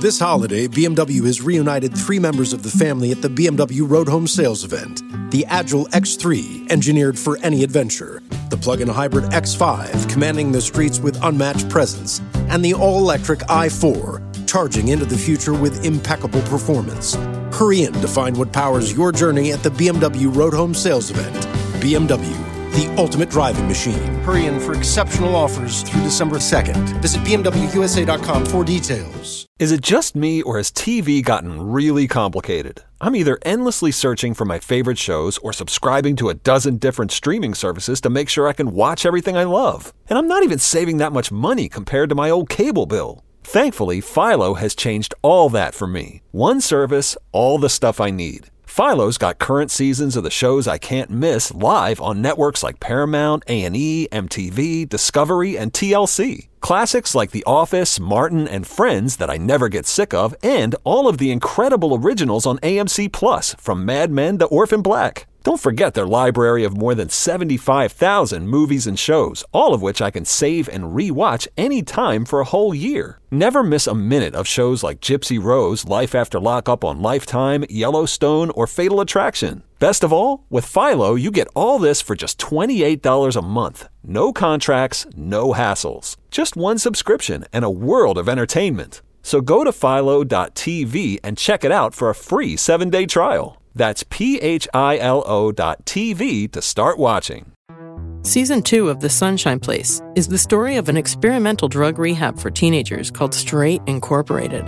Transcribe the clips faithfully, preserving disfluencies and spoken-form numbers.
This holiday, B M W has reunited three members of the family at the B M W Road Home Sales event. The Agile X three, engineered for any adventure. The plug-in hybrid X five, commanding the streets with unmatched presence. And the all-electric i four, charging into the future with impeccable performance. Hurry in to find what powers your journey at the B M W Road Home Sales event. B M W, the ultimate driving machine. Hurry in for exceptional offers through December second. Visit B M W U S A dot com for details. Is it just me, or has T V gotten really complicated? I'm either endlessly searching for my favorite shows or subscribing to a dozen different streaming services to make sure I can watch everything I love. And I'm not even saving that much money compared to my old cable bill. Thankfully, Philo has changed all that for me. One service, all the stuff I need. Philo's got current seasons of the shows I can't miss live on networks like Paramount, A and E, M T V, Discovery, and T L C. Classics like The Office, Martin, and Friends that I never get sick of, and all of the incredible originals on A M C Plus, from Mad Men to Orphan Black. Don't forget their library of more than seventy-five thousand movies and shows, all of which I can save and re-watch anytime for a whole year. Never miss a minute of shows like Gypsy Rose, Life After Lockup on Lifetime, Yellowstone, or Fatal Attraction. Best of all, with Philo, you get all this for just twenty-eight dollars a month. No contracts, no hassles. Just one subscription and a world of entertainment. So go to philo dot t v and check it out for a free seven-day trial. That's P H I L O dot T V to start watching. Season two of The Sunshine Place is the story of an experimental drug rehab for teenagers called Straight Incorporated,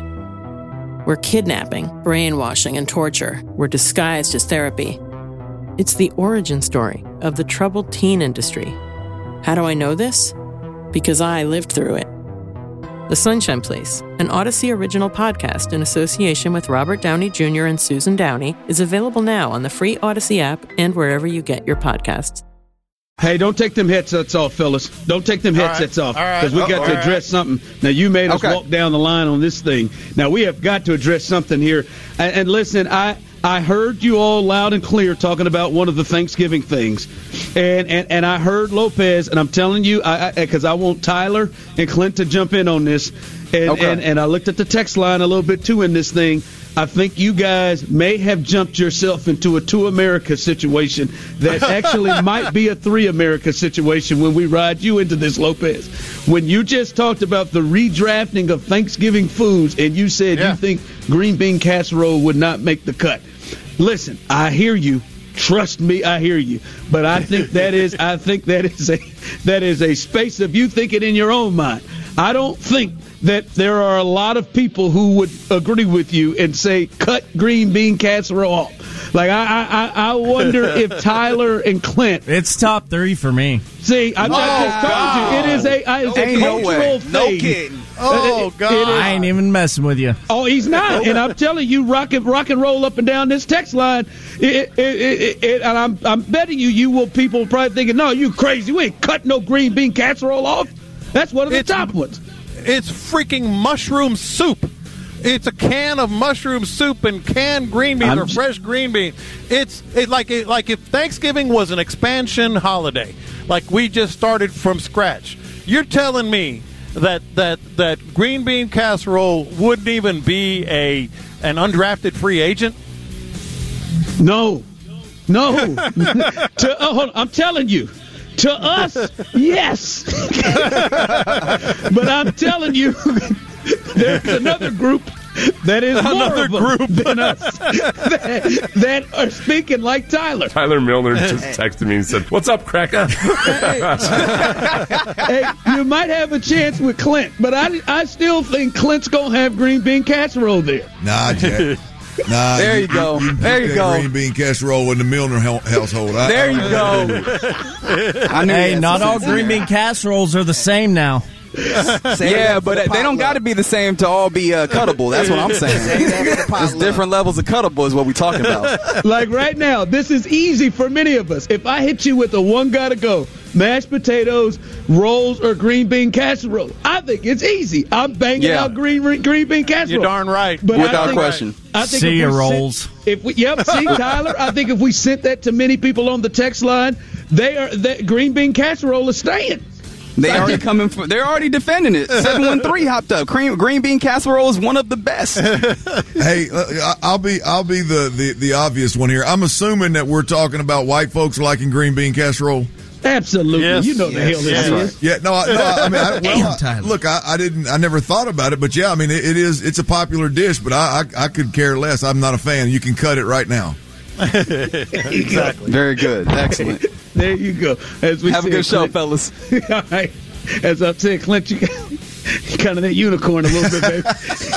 where kidnapping, brainwashing, and torture were disguised as therapy. It's the origin story of the troubled teen industry. How do I know this? Because I lived through it. The Sunshine Place, an Odyssey original podcast in association with Robert Downey Junior and Susan Downey, is available now on the free Odyssey app and wherever you get your podcasts. Hey, don't take them headsets off, fellas. Don't take them headsets all off, right, because we oh, got to address right. something. Now, you made us okay. walk down the line on this thing. Now, we have got to address something here. And, and listen, I I heard you all loud and clear talking about one of the Thanksgiving things. And and, and I heard Lopez, and I'm telling you, because I, I, I want Tyler and Clint to jump in on this. And, okay. and, and I looked at the text line a little bit, too, in this thing. I think you guys may have jumped yourself into a two America situation that actually might be a three America situation when we ride you into this, Lopez. When you just talked about the redrafting of Thanksgiving foods and you said yeah. you think green bean casserole would not make the cut. Listen, I hear you. Trust me, I hear you. But I think that is I think that is a that is a space of you thinking in your own mind. I don't think that there are a lot of people who would agree with you and say cut green bean casserole off. Like I, I, I wonder if Tyler and Clint. It's top three for me. See, I, oh, I just told you it is a, it's a no cultural way. thing. No kidding. Oh it, God! It is, I ain't even messing with you. Oh, he's not. And I'm telling you, rock and rock and roll up and down this text line. It, it, it, it, and I'm I'm betting you, you will people probably thinking, no, you crazy. We ain't cutting no green bean casserole off. That's one of the It's, top ones. It's freaking mushroom soup. It's a can of mushroom soup and canned green beans I'm or fresh green beans. It's it, like it, like if Thanksgiving was an expansion holiday, like we just started from scratch. You're telling me that that that green bean casserole wouldn't even be a an undrafted free agent? No, no. to, oh, hold on. I'm telling you. To us, yes. But I'm telling you, there's another group that is another more of group than us that, that are speaking like Tyler. Tyler Milner just texted me and said, "What's up, cracker?" Hey, you might have a chance with Clint, but I, I still think Clint's going to have green bean casserole there. Nah, Jack. Nah, there you, you go. You, you there you go. Green bean casserole in the Milner household. I, there I you go. I hey, not all green bean casseroles are the same now. Yeah, but they don't got to be the same to all be uh, cuttable. That's what I'm saying. There's different levels of cuttable is what we're talking about. Like right now, this is easy for many of us. If I hit you with a one gotta go, mashed potatoes, rolls, or green bean casserole, I think it's easy. I'm banging yeah. out green green bean casserole. You're darn right. But Without I think, question. I think see your rolls. Sent, if we, yep, see Tyler. I think if we sent that to many people on the text line, they are that green bean casserole is staying. They already coming. For, they're already defending it. seven one three hopped up. Cream, green bean casserole is one of the best. Hey, uh, I'll be I'll be the, the, the obvious one here. I'm assuming that we're talking about white folks liking green bean casserole. Absolutely, yes. you know the yes. hell this yes. is. Yeah, no, I, no, I mean, I, well, I, look, I, I didn't, I never thought about it, but yeah, I mean, it, it is, it's a popular dish, but I, I, I could care less. I'm not a fan. You can cut it right now. Exactly. Very good. Excellent. There you go. As we Have said, a good show, Clint, fellas. All right. As I said, Clint, you you're kind of that unicorn a little bit, baby.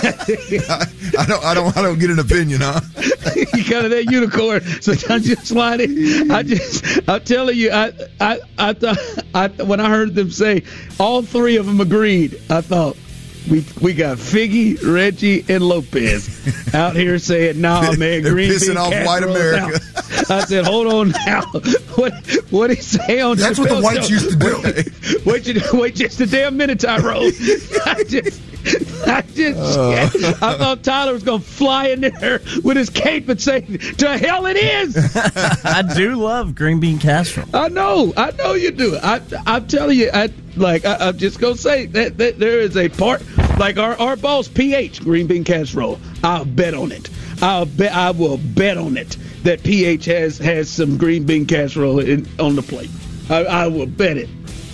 I, I don't, I don't, I don't get an opinion, huh? You kind of that unicorn. So I'm just sliding. I just, I'm telling you, I, I, I thought, I, when I heard them say all three of them agreed, I thought we we got Figgy, Reggie, and Lopez out here saying, "Nah, man, They're green pissing bean off white casserole America." out." I said, "Hold on now, what what he say on That's what the Chappelle's whites show? used to do. Wait, just, wait just a damn minute, Tyrone. I just, I just, Uh. I thought Tyler was going to fly in there with his cape and say, "To hell it is." I do love green bean casserole. I know, I know you do. I, I'm telling you, I like. I, I'm just gonna say that, that there is a part, like our our boss P H green bean casserole. I'll bet on it. I'll bet. I will bet on it that P H has has some green bean casserole in, on the plate. I, I will bet it.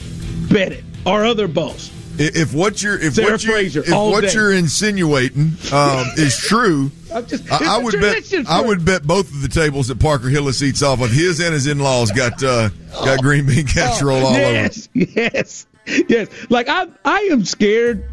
Bet it. Our other boss. If what you're if Sarah what you Fraser, if all what day. you're insinuating um, is true, I'm just, I, it's I a would bet tradition I for- would bet both of the tables that Parker Hillis eats off of. His and his in-laws got uh, got green bean casserole all yes, over. Yes, yes. Like I, I am scared.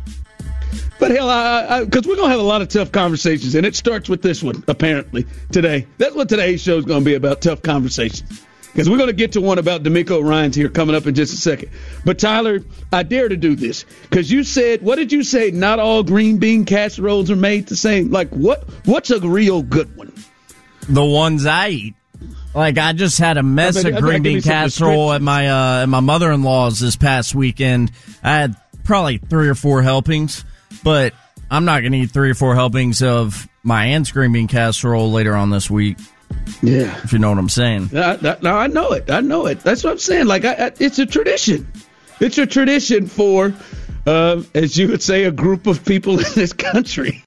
But hell, I because we're gonna have a lot of tough conversations, and it starts with this one apparently today. That's what today's show is gonna be about: tough conversations. Because we're gonna get to one about D'Amico Ryans here coming up in just a second. But Tyler, I dare to do this because you said, what did you say? Not all green bean casseroles are made the same. Like what? What's a real good one? The ones I eat. Like I just had a mess I bet- of I bet- green give me bean some casserole at my uh, at my mother-in-law's this past weekend. I had probably three or four helpings, but I'm not going to eat three or four helpings of my aunt's green bean casserole later on this week. Yeah, if you know what I'm saying. No, no, I know it. I know it. That's what I'm saying. Like, I, I, it's a tradition. It's a tradition for, uh, as you would say, a group of people in this country.